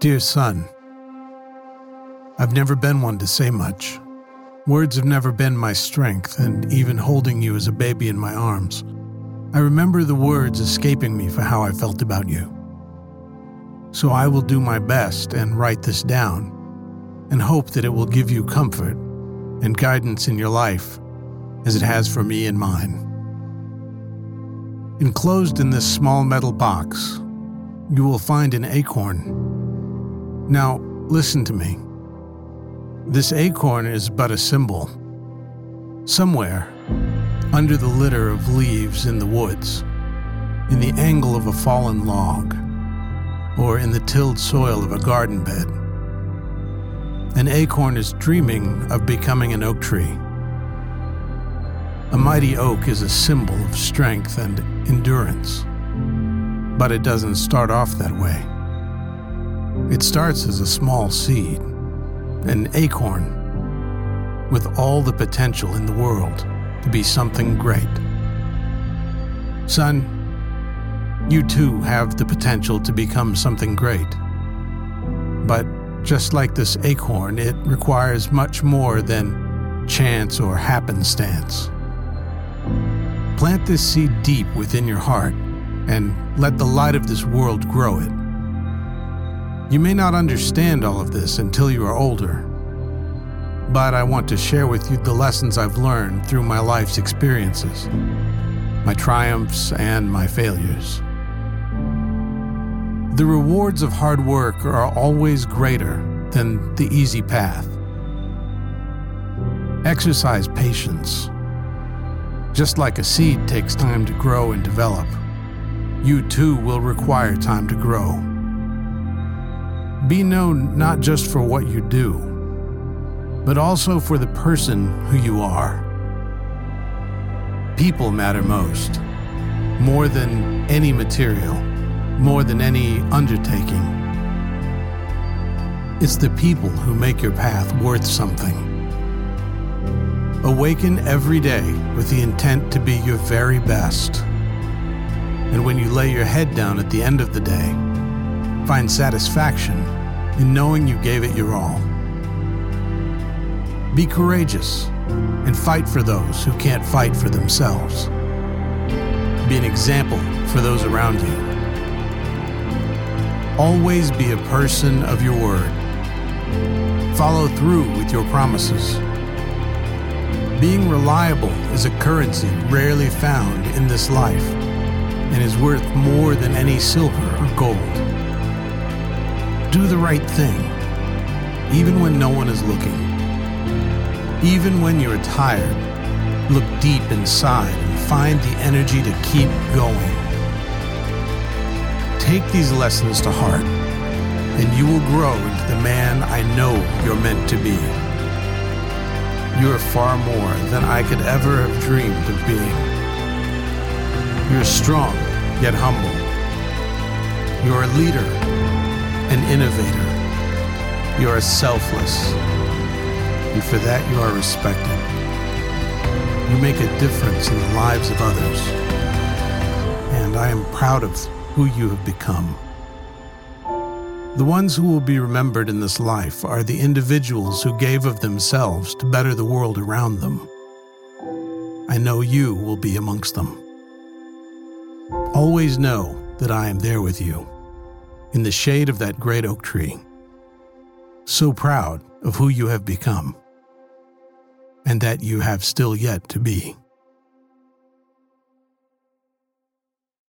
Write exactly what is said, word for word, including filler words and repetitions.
Dear son, I've never been one to say much. Words have never been my strength, and even holding you as a baby in my arms, I remember the words escaping me for how I felt about you. So I will do my best and write this down, and hope that it will give you comfort and guidance in your life as it has for me and mine. Enclosed in this small metal box, you will find an acorn. Now, listen to me. This acorn is but a symbol. Somewhere, under the litter of leaves in the woods, in the angle of a fallen log, or in the tilled soil of a garden bed, an acorn is dreaming of becoming an oak tree. A mighty oak is a symbol of strength and endurance, but it doesn't start off that way. It starts as a small seed, an acorn, with all the potential in the world to be something great. Son, you too have the potential to become something great. But just like this acorn, it requires much more than chance or happenstance. Plant this seed deep within your heart and let the light of this world grow it. You may not understand all of this until you are older, but I want to share with you the lessons I've learned through my life's experiences, my triumphs and my failures. The rewards of hard work are always greater than the easy path. Exercise patience. Just like a seed takes time to grow and develop, you too will require time to grow. Be known not just for what you do, but also for the person who you are. People matter most, more than any material, more than any undertaking. It's the people who make your path worth something. Awaken every day with the intent to be your very best. And when you lay your head down at the end of the day, find satisfaction in knowing you gave it your all. Be courageous and fight for those who can't fight for themselves. Be an example for those around you. Always be a person of your word. Follow through with your promises. Being reliable is a currency rarely found in this life and is worth more than any silver or gold. Do the right thing, even when no one is looking. Even when you're tired, look deep inside and find the energy to keep going. Take these lessons to heart, and you will grow into the man I know you're meant to be. You are far more than I could ever have dreamed of being. You're strong, yet humble. You're a leader, an innovator. You are selfless, and for that you are respected. You make a difference in the lives of others, and I am proud of who you have become. The ones who will be remembered in this life are the individuals who gave of themselves to better the world around them. I know you will be amongst them. Always know that I am there with you, in the shade of that great oak tree, so proud of who you have become, and that you have still yet to be.